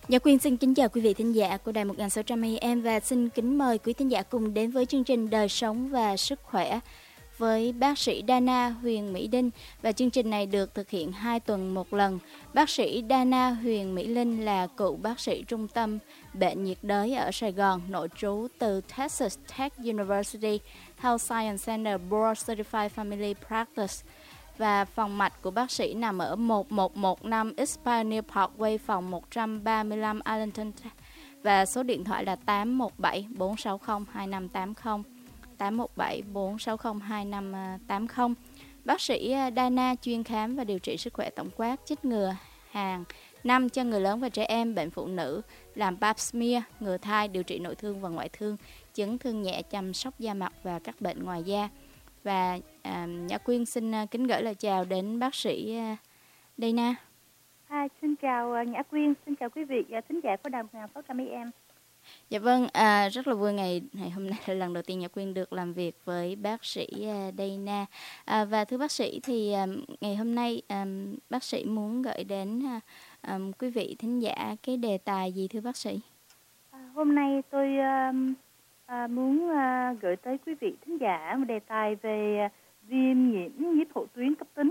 Dạ Quyên xin kính chào quý vị thính giả của Đài 1600 AM và xin kính mời quý thính giả cùng đến với chương trình Đời sống và sức khỏe với bác sĩ Dana Huyền Mỹ Linh, và chương trình này được thực hiện 2 tuần một lần. Bác sĩ Dana Huyền Mỹ Linh là cựu bác sĩ trung tâm bệnh nhiệt đới ở Sài Gòn, nội trú từ Texas Tech University Health Science Center Board Certified Family Practice. Và phòng mạch của bác sĩ nằm ở 1115 East Pioneer Parkway, phòng 135 Arlington, và số điện thoại là 817 460 2580, 817 460 2580. Bác sĩ Dana chuyên khám và điều trị sức khỏe tổng quát, chích ngừa hàng năm cho người lớn và trẻ em, bệnh phụ nữ, làm pap smear, ngừa thai, điều trị nội thương và ngoại thương, chấn thương nhẹ, chăm sóc da mặt và các bệnh ngoài da. Và Nhã Quyên xin kính gửi lời chào đến bác sĩ Dana. Xin chào Nhã Quyên, xin chào quý vị thính giả của Đài 1600 AM. Dạ vâng, rất là vui ngày hôm nay là lần đầu tiên Nhã Quyên được làm việc với bác sĩ Dana. Và thưa bác sĩ, thì ngày hôm nay bác sĩ muốn gửi đến quý vị thính giả cái đề tài gì thưa bác sĩ? Hôm nay tôi muốn gửi tới quý vị thính giả một đề tài về viêm nhiễm hậu tuyến cấp tính.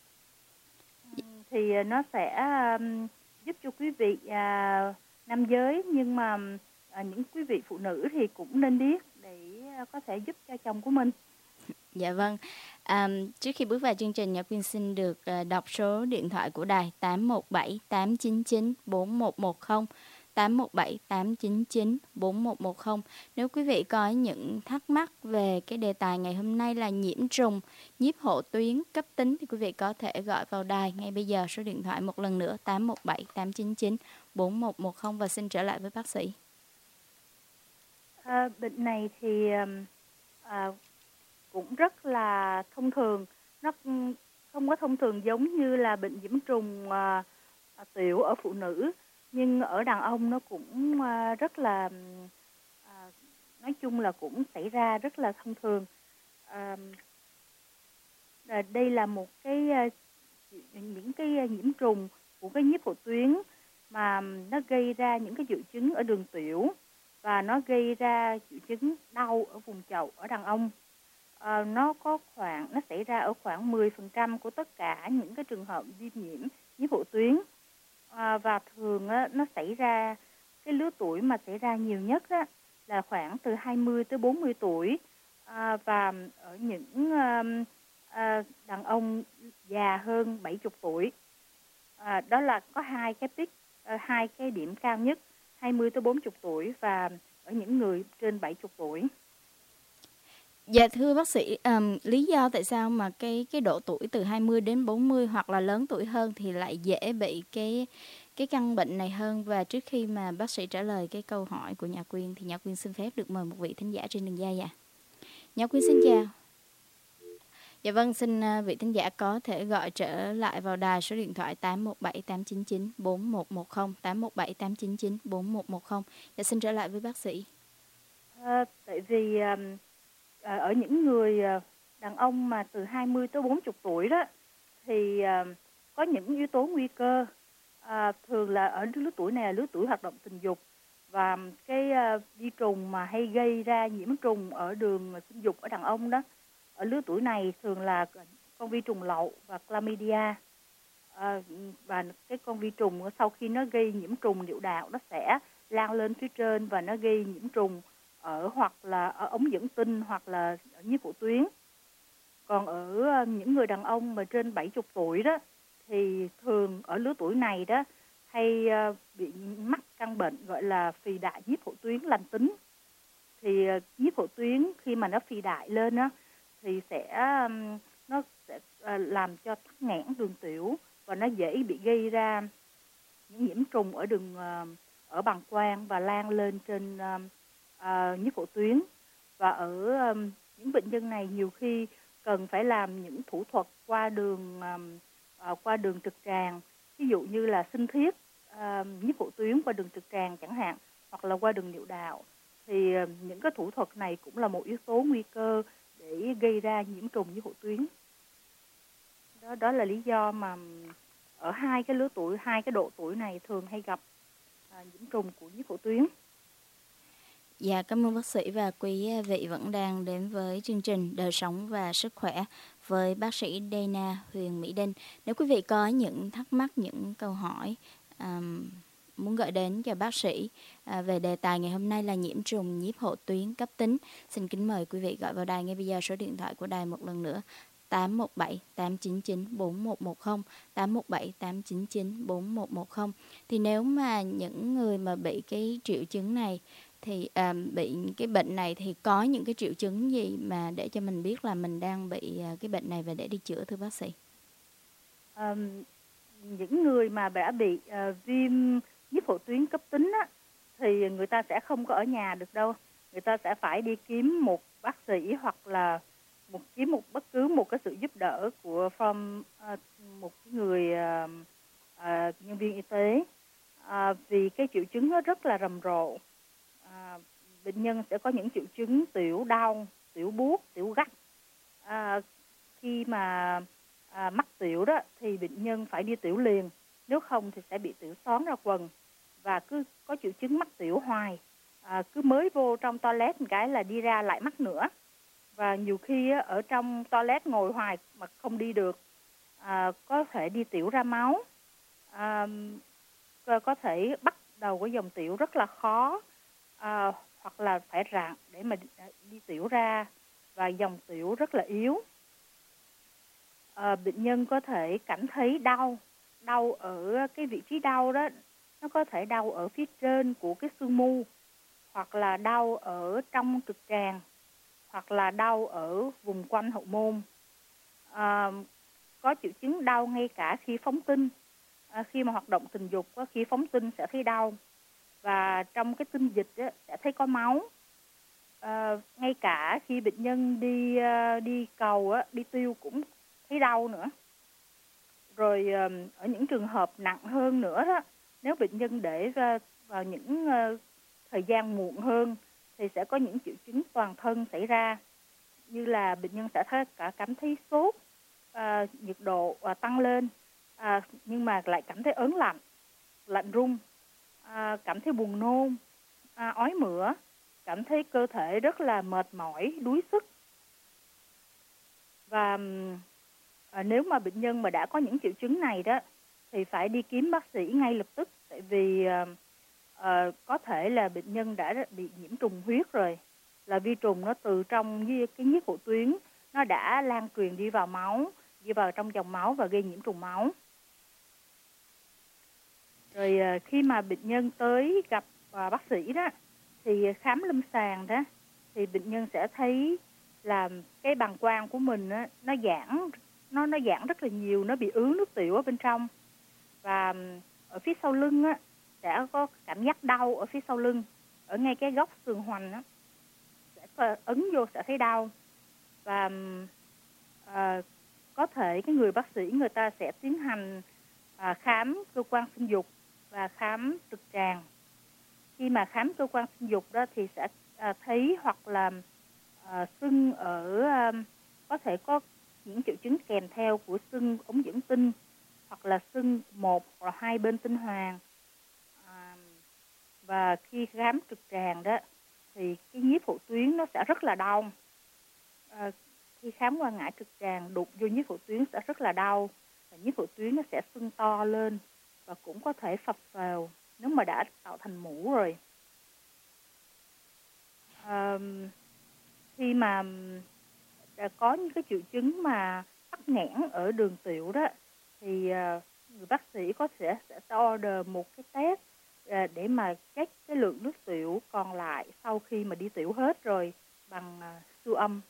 Thì nó sẽ giúp cho quý vị nam giới, nhưng mà những quý vị phụ nữ thì cũng nên biết để có thể giúp cho chồng của mình. Dạ vâng, trước khi bước vào chương trình, Nhã Quyên xin được đọc số điện thoại của đài 817 899 4110, 817 899 4110. Nếu quý vị có những thắc mắc về cái đề tài ngày hôm nay là nhiễm trùng, nhiễm hậu tuyến cấp tính, thì quý vị có thể gọi vào đài ngay bây giờ. Số điện thoại một lần nữa 817 899 4110. Và xin trở lại với bác sĩ. Bệnh này thì cũng rất là thông thường, nó không có thông thường giống như là bệnh nhiễm trùng tiểu ở phụ nữ, nhưng ở đàn ông nó cũng rất là nói chung là cũng xảy ra rất là thông thường. Đây là một những cái nhiễm trùng của cái nhiễm hậu tuyến mà nó gây ra những cái triệu chứng ở đường tiểu, và nó gây ra triệu chứng đau ở vùng chậu ở đàn ông. Nó xảy ra ở khoảng 10% của tất cả những cái trường hợp viêm nhiễm hậu tuyến. Và thường nó xảy ra, cái lứa tuổi mà xảy ra nhiều nhất là khoảng từ 20 tới 40 tuổi, và ở những đàn ông già hơn 70 tuổi. Đó là có hai cái peak, hai cái điểm cao nhất, 20 tới 40 tuổi và ở những người trên 70 tuổi. Dạ thưa bác sĩ, lý do tại sao mà cái độ tuổi từ 20 đến 40 hoặc là lớn tuổi hơn thì lại dễ bị cái căn bệnh này hơn? Và trước khi mà bác sĩ trả lời cái câu hỏi của Nhã Quyên thì Nhã Quyên xin phép được mời một vị thính giả trên đường dây ạ. Nhã Quyên xin chào. Dạ vâng, xin vị thính giả có thể gọi trở lại vào đài số điện thoại 817 899 4110, 817 899 4110. Dạ xin trở lại với bác sĩ. Tại vì ở những người đàn ông mà từ 20 tới 40 tuổi đó thì có những yếu tố nguy cơ. Thường là ở lứa tuổi này là lứa tuổi hoạt động tình dục, và cái vi trùng mà hay gây ra nhiễm trùng ở đường sinh dục ở đàn ông đó, ở lứa tuổi này thường là con vi trùng lậu và chlamydia. Và cái con vi trùng sau khi nó gây nhiễm trùng niệu đạo, nó sẽ lan lên phía trên và nó gây nhiễm trùng hoặc là ở ống dẫn tinh hoặc là ở nhiễm hậu tuyến. Còn ở những người đàn ông mà trên 70 tuổi đó thì thường ở lứa tuổi này đó hay bị mắc căn bệnh gọi là phì đại nhiễm hậu tuyến lành tính. Thì nhiễm hậu tuyến khi mà nó phì đại lên đó thì nó sẽ làm cho tắc nghẽn đường tiểu, và nó dễ bị gây ra những nhiễm trùng ở đường ở bàng quang và lan lên trên nhiễm hậu tuyến. Và ở những bệnh nhân này nhiều khi cần phải làm những thủ thuật qua đường trực tràng, ví dụ như là sinh thiết nhiễm hậu tuyến qua đường trực tràng chẳng hạn, hoặc là qua đường niệu đạo. Thì những cái thủ thuật này cũng là một yếu tố nguy cơ để gây ra nhiễm trùng nhiễm hậu tuyến. Đó là lý do mà ở hai cái lứa tuổi, hai cái độ tuổi này thường hay gặp. nhiễm trùng của nhiễm phổ tuyến. Dạ, cảm ơn bác sĩ và quý vị vẫn đang đến với chương trình Đời sống và sức khỏe với bác sĩ Dana Huyền Mỹ Đinh. Nếu quý vị có những thắc mắc, những câu hỏi muốn gửi đến cho bác sĩ về đề tài ngày hôm nay là nhiễm trùng nhiếp hộ tuyến cấp tính, xin kính mời quý vị gọi vào đài ngay bây giờ. Số điện thoại của đài một lần nữa 817 899 4110, 817 899 4110. Thì nếu mà những người mà bị cái triệu chứng này thì bị cái bệnh này thì có những cái triệu chứng gì mà để cho mình biết là mình đang bị cái bệnh này và để đi chữa, thưa bác sĩ? Những người mà đã bị viêm nhiếp phổ tuyến cấp tính á, thì người ta sẽ không có ở nhà được đâu. Người ta sẽ phải đi kiếm một bác sĩ hoặc là kiếm bất cứ một cái sự giúp đỡ của một người nhân viên y tế, vì cái triệu chứng nó rất là rầm rộ. Bệnh nhân sẽ có những triệu chứng tiểu đau, tiểu buốt, tiểu gắt. Khi mà mắc tiểu đó thì bệnh nhân phải đi tiểu liền, nếu không thì sẽ bị tiểu xón ra quần, và cứ có triệu chứng mắc tiểu hoài, cứ mới vô trong toilet một cái là đi ra lại mắc nữa, và nhiều khi ở trong toilet ngồi hoài mà không đi được, có thể đi tiểu ra máu, có thể bắt đầu cái dòng tiểu rất là khó, hoặc là phải rặn để mà đi tiểu ra, và dòng tiểu rất là yếu. Bệnh nhân có thể cảm thấy đau ở cái vị trí đau đó, nó có thể đau ở phía trên của cái xương mu, hoặc là đau ở trong trực tràng, hoặc là đau ở vùng quanh hậu môn. Có triệu chứng đau ngay cả khi phóng tinh, khi mà hoạt động tình dục, khi phóng tinh sẽ thấy đau, và trong cái tinh dịch sẽ thấy có máu. Ngay cả khi bệnh nhân đi cầu, đi tiêu cũng thấy đau nữa. Rồi ở những trường hợp nặng hơn nữa đó, nếu bệnh nhân để vào những thời gian muộn hơn thì sẽ có những triệu chứng toàn thân xảy ra, như là bệnh nhân sẽ cảm thấy sốt, nhiệt độ tăng lên, nhưng mà lại cảm thấy ớn lạnh run, cảm thấy buồn nôn, ói mửa, cảm thấy cơ thể rất là mệt mỏi, đuối sức. Và nếu mà bệnh nhân mà đã có những triệu chứng này đó thì phải đi kiếm bác sĩ ngay lập tức, tại vì có thể là bệnh nhân đã bị nhiễm trùng huyết rồi, là vi trùng nó từ trong cái nhiếp hộ tuyến nó đã lan truyền đi vào máu, đi vào trong dòng máu và gây nhiễm trùng máu. Rồi khi mà bệnh nhân tới gặp bác sĩ đó thì khám lâm sàng đó, thì bệnh nhân sẽ thấy là cái bàng quang của mình nó giãn rất là nhiều, nó bị ứ nước tiểu ở bên trong, và ở phía sau lưng sẽ có cảm giác đau ở phía sau lưng, ở ngay cái góc sườn hoành sẽ ấn vô sẽ thấy đau. Và có thể cái người bác sĩ người ta sẽ tiến hành khám cơ quan sinh dục và khám trực tràng. Khi mà khám cơ quan sinh dục đó thì sẽ thấy hoặc là sưng ở, có thể có những triệu chứng kèm theo của sưng ống dẫn tinh, hoặc là sưng một hoặc hai bên tinh hoàn. Và khi khám trực tràng đó thì cái nhiếp hộ tuyến nó sẽ rất là đau. Khi khám qua ngã trực tràng đụng vô nhiếp hộ tuyến sẽ rất là đau, và nhiếp hộ tuyến nó sẽ sưng to lên và cũng có thể phập phều nếu mà đã tạo thành mủ rồi. Khi mà có những cái triệu chứng mà tắc nghẽn ở đường tiểu đó thì người bác sĩ sẽ order một cái test để mà check cái lượng nước tiểu còn lại sau khi mà đi tiểu hết rồi bằng siêu âm.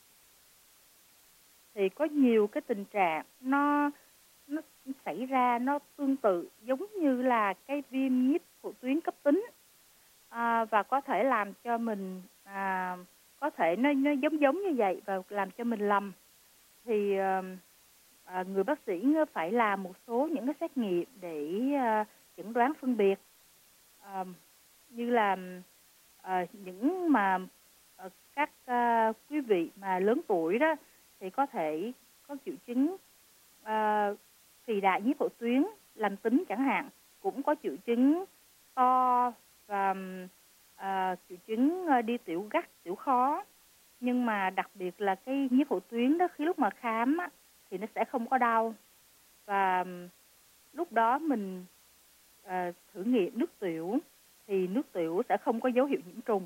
Thì có nhiều cái tình trạng nó xảy ra, nó tương tự giống như là cái viêm nhiếp hộ tuyến cấp tính, và có thể làm cho mình có thể nó giống như vậy và làm cho mình lầm. Thì người bác sĩ phải làm một số những cái xét nghiệm để chẩn đoán phân biệt, như là những mà các quý vị mà lớn tuổi đó thì có thể có triệu chứng phì đại nhiếp hộ tuyến lành tính chẳng hạn, cũng có triệu chứng to và triệu chứng đi tiểu gắt, tiểu khó. Nhưng mà đặc biệt là cái nhiếp hộ tuyến đó, khi lúc mà khám á, thì nó sẽ không có đau. Và lúc đó mình thử nghiệm nước tiểu thì nước tiểu sẽ không có dấu hiệu nhiễm trùng.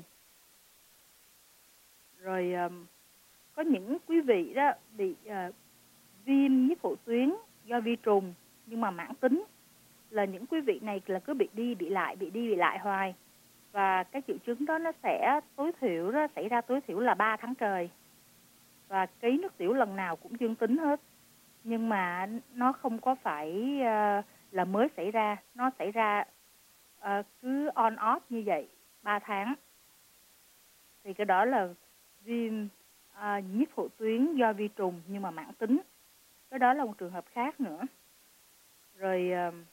Rồi có những quý vị đó bị viêm nhiếp hộ tuyến do vi trùng nhưng mà mãn tính, là những quý vị này là cứ bị đi bị lại hoài, và cái triệu chứng đó nó sẽ tối thiểu đó xảy ra tối thiểu là 3 tháng trời, và cấy nước tiểu lần nào cũng dương tính hết, nhưng mà nó không có phải là mới xảy ra, nó xảy ra cứ on off như vậy 3 tháng. Thì cái đó là viêm nhiếp hộ tuyến do vi trùng nhưng mà mãn tính. Cái đó là một trường hợp khác nữa. Rồi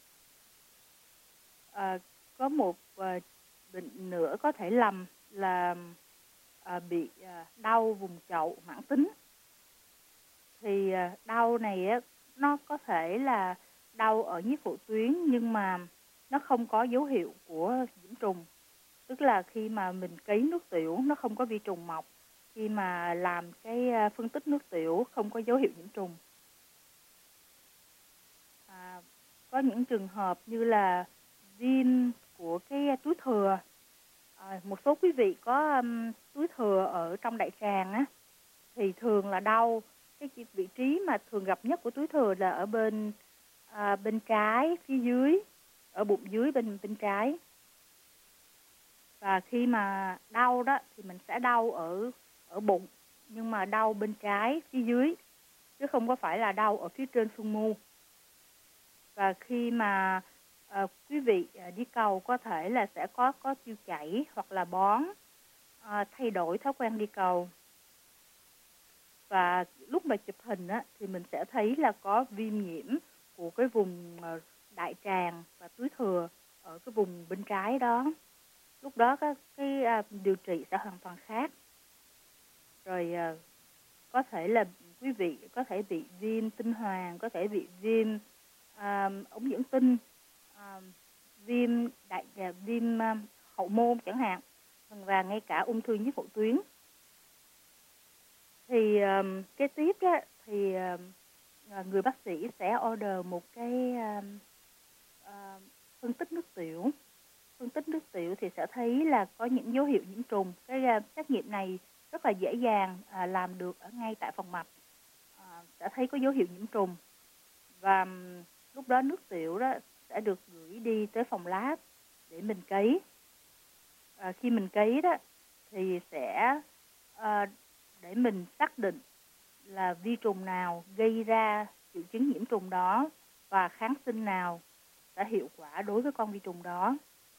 có một bệnh nữa có thể lầm là bị đau vùng chậu mãn tính. Thì đau này á, nó có thể là đau ở nhiếp hộ tuyến nhưng mà nó không có dấu hiệu của nhiễm trùng. Tức là khi mà mình cấy nước tiểu nó không có vi trùng mọc, khi mà làm cái phân tích nước tiểu không có dấu hiệu nhiễm trùng. Có những trường hợp như là viêm của cái túi thừa. Một số quý vị có túi thừa ở trong đại tràng á, thì thường là đau. Cái vị trí mà thường gặp nhất của túi thừa là ở bên trái phía dưới, ở bụng dưới bên trái. Và khi mà đau đó thì mình sẽ đau ở bụng, nhưng mà đau bên trái phía dưới chứ không có phải là đau ở phía trên xương mu. Và khi mà quý vị đi cầu có thể là sẽ có tiêu chảy hoặc là bón, thay đổi thói quen đi cầu. Và lúc mà chụp hình á, thì mình sẽ thấy là có viêm nhiễm của cái vùng đại tràng và túi thừa ở cái vùng bên trái đó. Lúc đó cái điều trị sẽ hoàn toàn khác. Rồi có thể là quý vị có thể bị viêm tinh hoàn, có thể bị viêm ống dẫn tinh, viêm hậu môn chẳng hạn, và ngay cả ung thư nhiếp hộ tuyến. Thì kế tiếp đó, thì người bác sĩ sẽ order một cái phân tích nước tiểu. Phân tích nước tiểu thì sẽ thấy là có những dấu hiệu nhiễm trùng. Cái xét nghiệm này rất là dễ dàng làm được ở ngay tại phòng mạch. Sẽ thấy có dấu hiệu nhiễm trùng. Và lúc đó nước tiểu đó sẽ được gửi đi tới phòng lab để mình cấy. Khi mình cấy đó thì sẽ để mình xác định là vi trùng nào gây ra triệu chứng nhiễm trùng đó và kháng sinh nào sẽ hiệu quả đối với con vi trùng đó.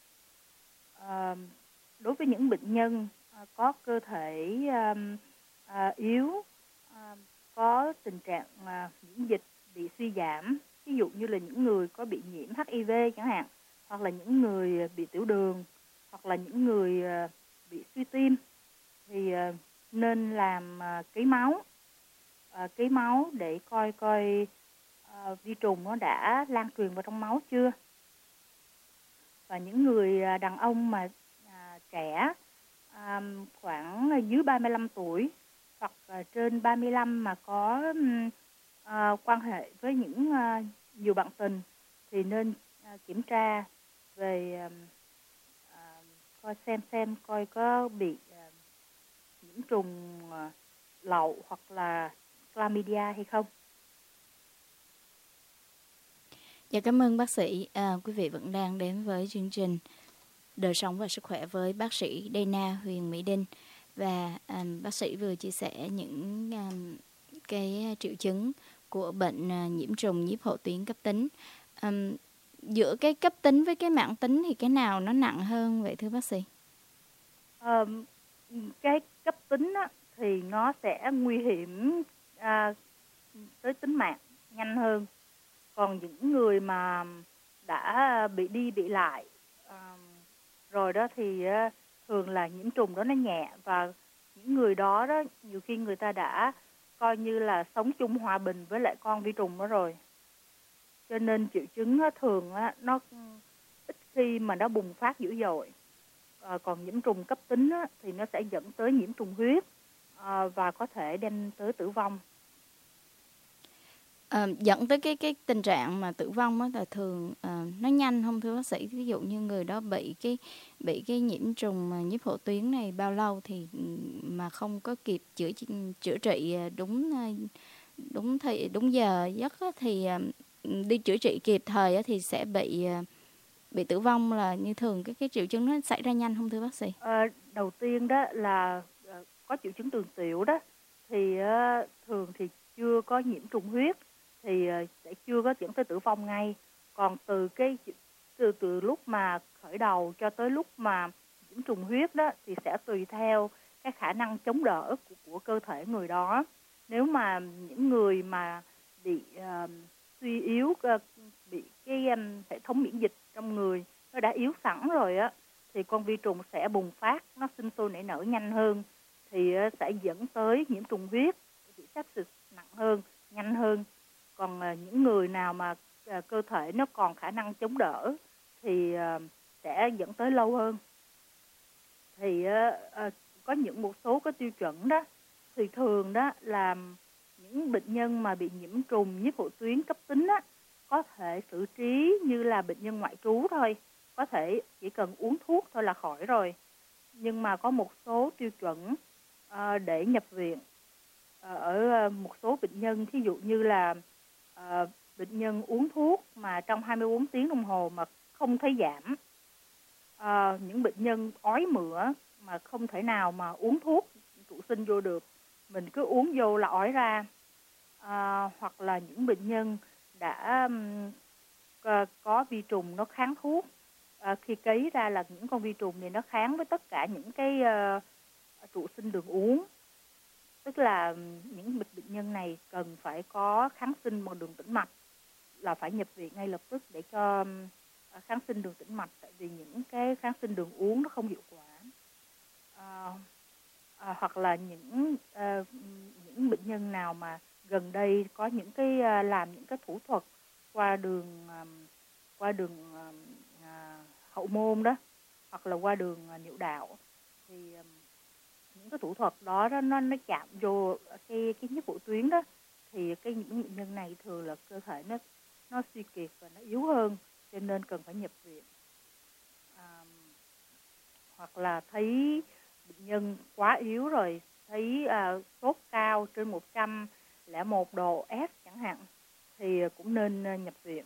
Đối với những bệnh nhân có cơ thể yếu, có tình trạng miễn dịch bị suy giảm, ví dụ như là những người có bị nhiễm HIV chẳng hạn, hoặc là những người bị tiểu đường, hoặc là những người bị suy tim, thì nên làm cấy máu để coi vi trùng nó đã lan truyền vào trong máu chưa. Và những người đàn ông mà trẻ, khoảng dưới 35 tuổi hoặc trên 35 mà có quan hệ với những nhiều bạn tình thì nên kiểm tra về coi xem coi có bị nhiễm trùng lậu hoặc là chlamydia hay không. Dạ, cảm ơn bác sĩ. Quý vị vẫn đang đến với chương trình Đời sống và sức khỏe với bác sĩ Dana Huyền Mỹ Đinh. Và bác sĩ vừa chia sẻ những cái triệu chứng của bệnh nhiễm trùng nhiếp hộ tuyến cấp tính. Giữa cái cấp tính với cái mãn tính thì cái nào nó nặng hơn vậy thưa bác sĩ? Cái cấp tính á, thì nó sẽ nguy hiểm tới tính mạng nhanh hơn. Còn những người mà đã bị đi bị lại rồi đó thì thường là nhiễm trùng đó nó nhẹ, và những người đó nhiều khi người ta đã coi như là sống chung hòa bình với lại con vi trùng đó rồi, cho nên triệu chứng thường nó khi mà nó bùng phát dữ dội. Còn nhiễm trùng cấp tính á, thì nó sẽ dẫn tới nhiễm trùng huyết và có thể đem tới tử vong. Dẫn tới cái tình trạng mà tử vong á là thường nó nhanh không thưa bác sĩ? Ví dụ như người đó bị cái nhiễm trùng nhiếp hộ tuyến này bao lâu thì mà không có kịp chữa trị đúng giờ giấc á, thì đi chữa trị kịp thời á, thì sẽ bị tử vong là như thường. Cái triệu chứng nó xảy ra nhanh không thưa bác sĩ? Đầu tiên đó là có triệu chứng đường tiểu đó, thì thường thì chưa có nhiễm trùng huyết thì sẽ chưa có dẫn tới tử vong ngay. Còn từ lúc mà khởi đầu cho tới lúc mà nhiễm trùng huyết đó thì sẽ tùy theo cái khả năng chống đỡ của cơ thể người đó. Nếu mà những người mà bị suy yếu, bị cái hệ thống miễn dịch trong người nó đã yếu sẵn rồi á, thì con vi trùng sẽ bùng phát, nó sinh sôi nảy nở nhanh hơn, thì sẽ dẫn tới nhiễm trùng huyết, bị sepsis nặng hơn, nhanh hơn. Còn những người nào mà cơ thể nó còn khả năng chống đỡ thì sẽ dẫn tới lâu hơn. Thì có một số cái tiêu chuẩn đó, thì thường đó là những bệnh nhân mà bị nhiễm trùng nhiếp hộ tuyến cấp tính á, có thể xử trí như là bệnh nhân ngoại trú thôi, có thể chỉ cần uống thuốc thôi là khỏi rồi. Nhưng mà có một số tiêu chuẩn để nhập viện ở một số bệnh nhân, thí dụ như là bệnh nhân uống thuốc mà trong 24 tiếng đồng hồ mà không thấy giảm, những bệnh nhân ói mửa mà không thể nào mà uống thuốc trụ sinh vô được, mình cứ uống vô là ói ra, hoặc là những bệnh nhân đã có vi trùng nó kháng thuốc, khi cấy ra là những con vi trùng này nó kháng với tất cả những cái trụ sinh đường uống, tức là những bệnh nhân này cần phải có kháng sinh bằng đường tĩnh mạch, là phải nhập viện ngay lập tức để cho kháng sinh đường tĩnh mạch, tại vì những cái kháng sinh đường uống nó không hiệu quả. Hoặc là những bệnh nhân nào mà gần đây có những cái làm những cái thủ thuật qua đường hậu môn đó, hoặc là qua đường niệu đạo, thì những cái thủ thuật đó nó chạm vô cái nhiếp hộ tuyến đó, thì những bệnh nhân này thường là cơ thể nó suy kiệt và nó yếu hơn, cho nên cần phải nhập viện. Hoặc là thấy bệnh nhân quá yếu rồi, thấy sốt cao trên 101 độ F chẳng hạn, thì cũng nên nhập viện.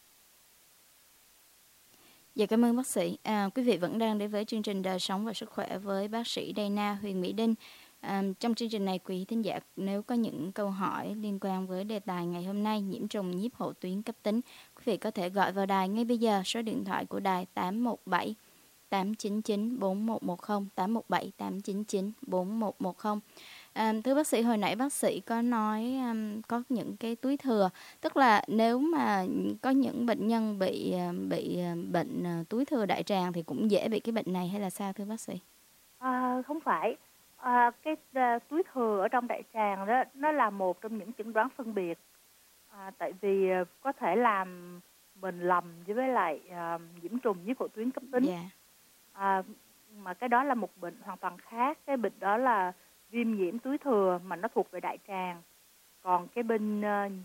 Dạ, cảm ơn bác sĩ. Quý vị vẫn đang đến với chương trình Đời sống và sức khỏe với bác sĩ Dana Huyền Mỹ Đinh. Trong chương trình này, quý thính giả nếu có những câu hỏi liên quan với đề tài ngày hôm nay, nhiễm trùng nhiếp hộ tuyến cấp tính, quý vị có thể gọi vào đài ngay bây giờ. Số điện thoại của đài 817 899 4110, 817 899 4110. Thưa bác sĩ, hồi nãy bác sĩ có nói có những cái túi thừa, tức là nếu mà có những bệnh nhân bị bệnh túi thừa đại tràng thì cũng dễ bị cái bệnh này hay là sao thưa bác sĩ? Không phải. Cái túi thừa ở trong đại tràng đó nó là một trong những chẩn đoán phân biệt, tại vì có thể làm mình lầm với lại nhiễm trùng nhiếp hộ tuyến cấp tính. Yeah. Mà cái đó là một bệnh hoàn toàn khác. Cái bệnh đó là viêm nhiễm túi thừa mà nó thuộc về đại tràng. Còn cái bên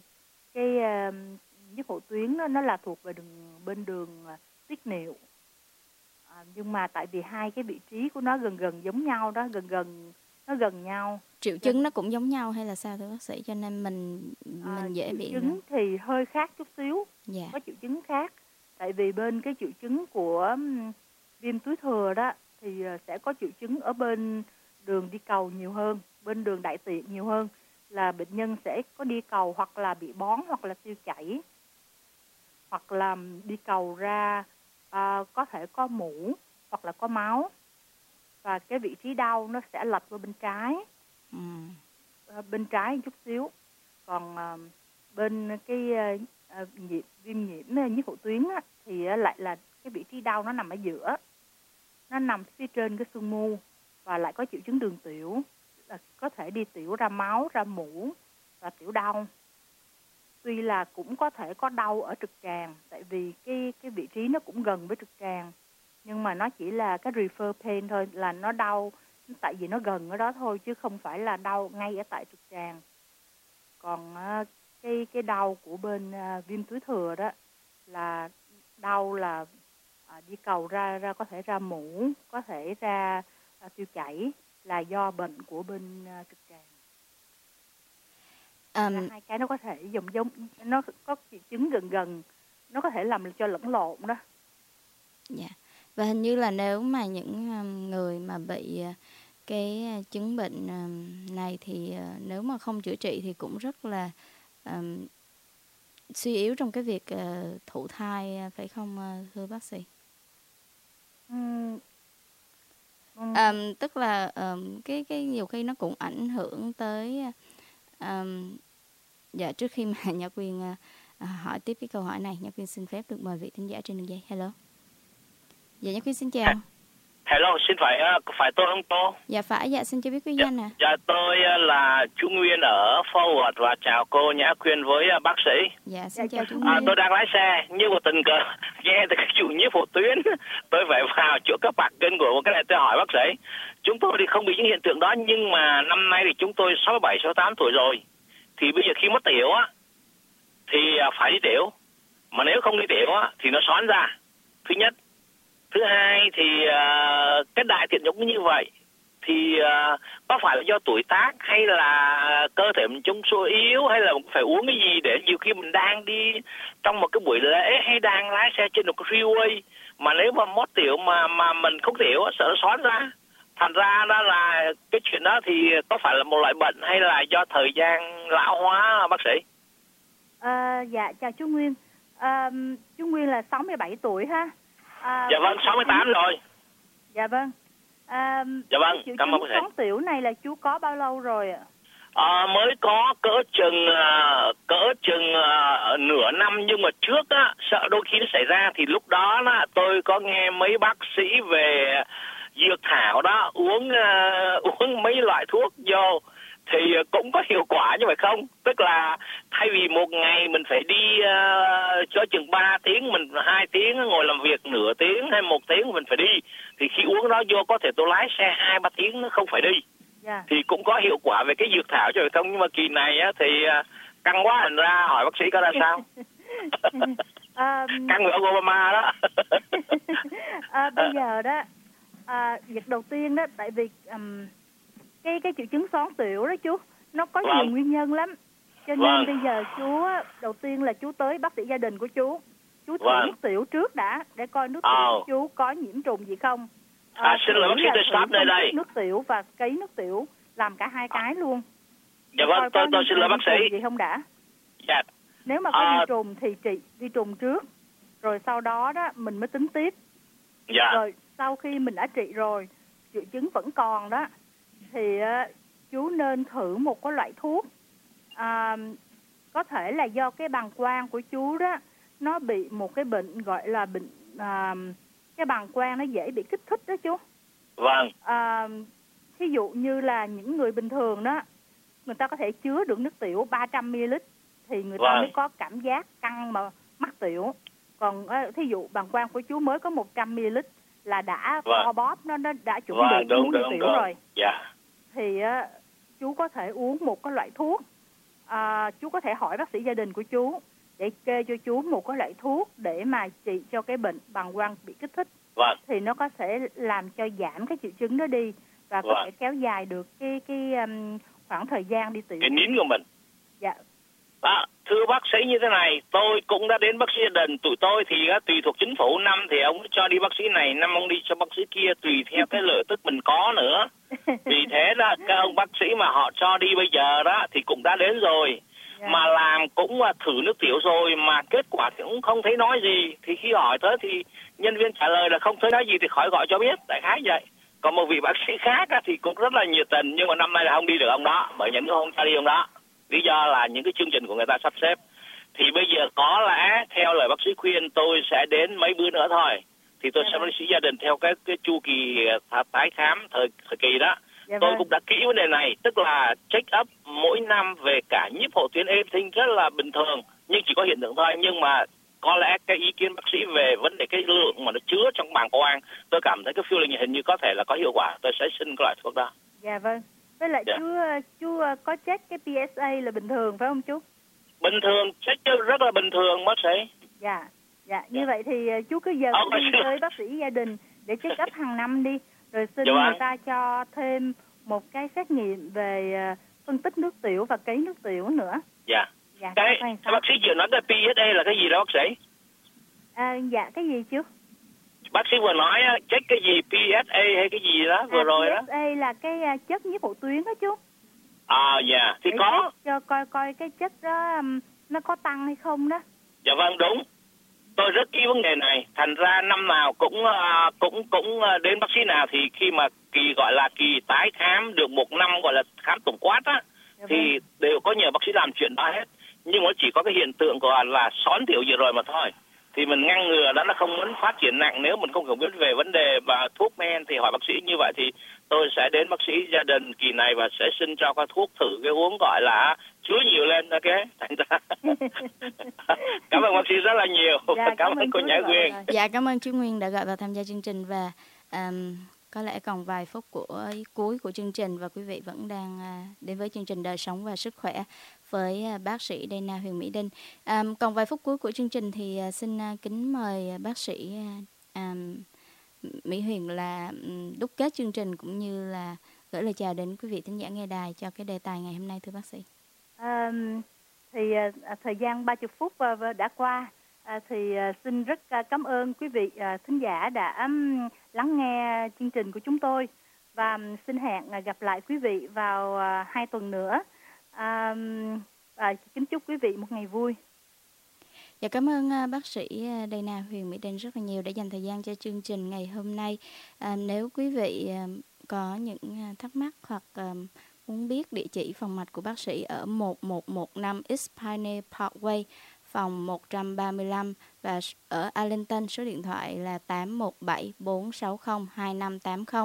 nhiếp hộ tuyến nó là thuộc về bên đường tiết niệu. Nhưng mà tại vì hai cái vị trí của nó gần giống nhau đó, nó gần nhau. Triệu chứng nó cũng giống nhau hay là sao thưa bác sĩ, cho nên mình dễ bị? Triệu chứng thì hơi khác chút xíu. Yeah. Có triệu chứng khác. Tại vì bên cái triệu chứng của viêm túi thừa đó thì sẽ có triệu chứng ở bên đường đi cầu nhiều hơn, bên đường đại tiện nhiều hơn, là bệnh nhân sẽ có đi cầu hoặc là bị bón hoặc là tiêu chảy, hoặc là đi cầu ra có thể có mủ hoặc là có máu, và cái vị trí đau nó sẽ lệch qua bên trái, bên trái một chút xíu. Còn bên cái viêm nhiễm nhiếp hộ tuyến á, thì lại là cái vị trí đau nó nằm ở giữa, nó nằm phía trên cái xương mu, và lại có triệu chứng đường tiểu, có thể đi tiểu ra máu, ra mủ và tiểu đau. tuy là cũng có thể có đau ở trực tràng, tại vì cái vị trí nó cũng gần với trực tràng, nhưng mà nó chỉ là cái refer pain thôi, là nó đau tại vì nó gần ở đó thôi, chứ không phải là đau ngay ở tại trực tràng. Còn cái đau của bên viêm túi thừa đó là đau là đi cầu ra có thể ra mũ, có thể ra tiêu chảy, là do bệnh của bên trực tràng. Hai cái nó có thể giống, nó có triệu chứng gần, nó có thể làm cho lẫn lộn đó. Dạ. Và hình như là nếu mà những người mà bị cái chứng bệnh này thì nếu mà không chữa trị thì cũng rất là suy yếu trong cái việc thụ thai, phải không thưa bác sĩ? Tức là cái nhiều khi nó cũng ảnh hưởng tới dạ, trước khi mà Nhã Quyên hỏi tiếp cái câu hỏi này, Nhã Quyên xin phép được mời vị thính giả trên đường dây. Hello. Dạ, Nhã Quyên xin chào. Hello, xin phải tôi không Tô? Dạ phải, dạ xin cho biết quý danh ạ. Dạ tôi là chú Nguyên ở Forward và chào cô Nhã Quyên với bác sĩ. Dạ xin chào chú Nguyên. Tôi đang lái xe nhưng mà tình cờ nghe từ các chủ nhiệm hộ tuyến, tôi phải vào chỗ các bạc kênh của cái này tôi hỏi bác sĩ. Chúng tôi thì không bị những hiện tượng đó, nhưng mà năm nay thì chúng tôi 67, 68 tuổi rồi. Thì bây giờ khi mất tiểu á thì phải đi tiểu, mà nếu không đi tiểu á thì nó xoắn ra. Thứ nhất. Thứ hai thì cái đại tiện cũng như vậy. Thì có phải là do tuổi tác hay là cơ thể mình chống số yếu, hay là phải uống cái gì để nhiều khi mình đang đi trong một cái buổi lễ hay đang lái xe trên một cái freeway mà nếu mà mót tiểu mà mình không tiểu sợ nó xoắn ra. Thành ra đó là cái chuyện đó thì có phải là một loại bệnh hay là do thời gian lão hóa bác sĩ? Dạ chào chú Nguyên. Chú Nguyên là 67 tuổi ha. Dạ vâng, 68 rồi. Dạ vâng. Dạ vâng, cảm ơn bác sĩ. Xoắn tiểu này là chú có bao lâu rồi ạ? Mới có cỡ chừng nửa năm, nhưng mà trước á sợ đôi khi nó xảy ra thì lúc đó tôi có nghe mấy bác sĩ về dược thảo đó uống mấy loại thuốc vô thì cũng có hiệu quả như vậy không? Tức là thay vì một ngày mình phải đi cho chừng 3 tiếng, mình 2 tiếng ngồi làm việc nửa tiếng hay 1 tiếng mình phải đi, thì khi uống đó vô có thể tôi lái xe 2-3 tiếng nó không phải đi. Yeah. Thì cũng có hiệu quả về cái dược thảo cho phải không? Nhưng mà kỳ này á thì căng quá, thành ra hỏi bác sĩ có ra sao? Căng với ông Obama đó. Bây giờ đó việc đầu tiên đó, tại vì cái triệu chứng xoắn tiểu đó chú, nó có nhiều nguyên nhân lắm, cho nên bây giờ chú đầu tiên là chú tới bác sĩ gia đình của chú thử nước tiểu trước đã, để coi nước tiểu của chú có nhiễm trùng gì không. Xin lỗi bác sĩ, tôi stop nơi đây. Nước tiểu và cấy nước tiểu, làm cả hai cái luôn. Dạ vâng, tôi xin lỗi bác sĩ. Gì không đã? Dạ. Nếu mà có đi trùng thì trị đi trùng trước, rồi sau đó đó mình mới tính tiếp. Dạ. Rồi sau khi mình đã trị rồi, triệu chứng vẫn còn đó, thì chú nên thử một cái loại thuốc. Có thể là do cái bàng quang của chú đó nó bị một cái bệnh gọi là bệnh cái bàng quang nó dễ bị kích thích đó chú. Vâng. Thí dụ như là những người bình thường đó, người ta có thể chứa được nước tiểu 300 ml thì người ta mới có cảm giác căng mà mắc tiểu. Còn thí dụ bàng quang của chú mới có 100 ml là đã co bóp, nó đã chuẩn bị uống nước tiểu rồi. Dạ. Thì chú có thể uống một cái loại thuốc. Chú có thể hỏi bác sĩ gia đình của chú để kê cho chú một cái loại thuốc để mà trị cho cái bệnh bàng quang bị kích thích. Thì nó có thể làm cho giảm cái triệu chứng đó đi và có thể kéo dài được cái khoảng thời gian đi tiểu. Cái nín của mình. Dạ. Thưa bác sĩ như thế này, tôi cũng đã đến bác sĩ gia đình. Tụi tôi thì tùy thuộc chính phủ, năm thì ông cho đi bác sĩ này, năm ông đi cho bác sĩ kia, tùy theo cái lợi tức mình có nữa. Vì thế đó, các ông bác sĩ mà họ cho đi bây giờ đó thì cũng đã đến rồi. Mà làm cũng thử nước tiểu rồi mà kết quả thì cũng không thấy nói gì. Thì khi hỏi tới thì nhân viên trả lời là không thấy nói gì thì khỏi gọi cho biết, đại khái vậy. Còn một vị bác sĩ khác thì cũng rất là nhiệt tình, nhưng mà năm nay là không đi được ông đó, bởi những không cho đi ông đó. Lý do là những cái chương trình của người ta sắp xếp. Thì bây giờ có lẽ theo lời bác sĩ khuyên tôi sẽ đến mấy bữa nữa thôi. Thì tôi sẽ bác sĩ gia đình theo cái chu kỳ tái khám thời kỳ đó. Dạ Tôi vâng. cũng đã kỹ vấn đề này, tức là check up mỗi năm về cả nhíp hộ tuyến êm thinh rất là bình thường, nhưng chỉ có hiện tượng thôi. Nhưng mà có lẽ cái ý kiến bác sĩ về vấn đề cái lượng mà nó chứa trong bàng quang, tôi cảm thấy cái Fueling hình như có thể là có hiệu quả. Tôi sẽ xin cái loại thuốc đó. Dạ vâng. Với lại Dạ. chú có check cái PSA là bình thường phải không chú? Bình thường, check rất là bình thường bác sĩ. Dạ. Dạ, như vậy thì chú cứ giờ cứ đi tới bác sĩ gia đình để check up hàng năm đi, rồi xin Dạ vâng. người ta cho thêm một cái xét nghiệm về phân tích nước tiểu và cấy nước tiểu nữa. Dạ. Dạ. Cái bác sĩ vừa nói cái PSA là cái gì đó bác sĩ? Dạ, cái gì chứ? Bác sĩ vừa nói check cái gì, PSA hay cái gì đó vừa rồi đó. PSA là cái chất nhiếp hộ tuyến đó chú. Dạ, thì để có. Cho coi cái chất đó nó có tăng hay không đó. Dạ vâng, đúng. Tôi rất kỹ vấn đề này, thành ra năm nào cũng đến bác sĩ nào thì khi mà kỳ gọi là kỳ tái khám được một năm gọi là khám tổng quát á, thì đều có nhờ bác sĩ làm chuyện đó hết. Nhưng nó chỉ có cái hiện tượng gọi là són tiểu vừa rồi mà thôi. Thì mình ngăn ngừa đó nó không muốn phát triển nặng. Nếu mình không hiểu biết về vấn đề và thuốc men thì hỏi bác sĩ. Như vậy thì tôi sẽ đến bác sĩ gia đình kỳ này và sẽ xin cho các thuốc thử cái uống gọi là chứa nhiều lên. Ok, thành ra cảm ơn bác sĩ rất là nhiều. Dạ, cảm ơn cô Nhã Nguyên. Dạ, cảm ơn chú Nguyên đã gọi vào tham gia chương trình, và có lẽ còn vài phút cuối của chương trình và quý vị vẫn đang đến với chương trình Đời Sống và Sức Khỏe với bác sĩ Dana Huyền Mỹ Đinh. Còn vài phút cuối của chương trình thì xin kính mời bác sĩ Mỹ Huyền là đúc kết chương trình cũng như là gửi lời chào đến quý vị thính giả nghe đài cho cái đề tài ngày hôm nay, thưa bác sĩ. Thì thời gian 30 phút đã qua, thì xin rất cảm ơn quý vị thính giả đã lắng nghe chương trình của chúng tôi, và xin hẹn gặp lại quý vị vào 2 tuần nữa. Kính chúc quý vị một ngày vui. Dạ, cảm ơn bác sĩ Dana Huyền Mỹ Đinh rất là nhiều đã dành thời gian cho chương trình ngày hôm nay. Nếu quý vị có những thắc mắc hoặc muốn biết địa chỉ phòng mạch của bác sĩ ở 1115 East Pioneer Parkway, phòng 135, và ở Arlington số điện thoại là 817-460-2580,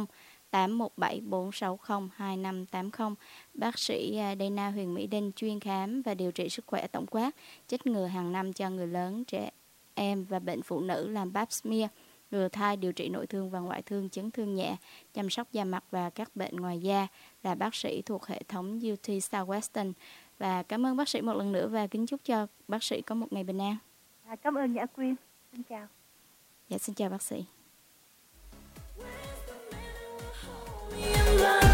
817-460-2580. Bác sĩ Dana Huyền Mỹ Đinh chuyên khám và điều trị sức khỏe tổng quát, chích ngừa hàng năm cho người lớn, trẻ em và bệnh phụ nữ, làm pap smear, ngừa thai, điều trị nội thương và ngoại thương, chấn thương nhẹ, chăm sóc da mặt và các bệnh ngoài da, là bác sĩ thuộc hệ thống UT Southwestern. Và cảm ơn bác sĩ một lần nữa và kính chúc cho bác sĩ có một ngày bình an. Cảm ơn Nhã Quyên. Xin chào. Dạ, xin chào bác sĩ. Love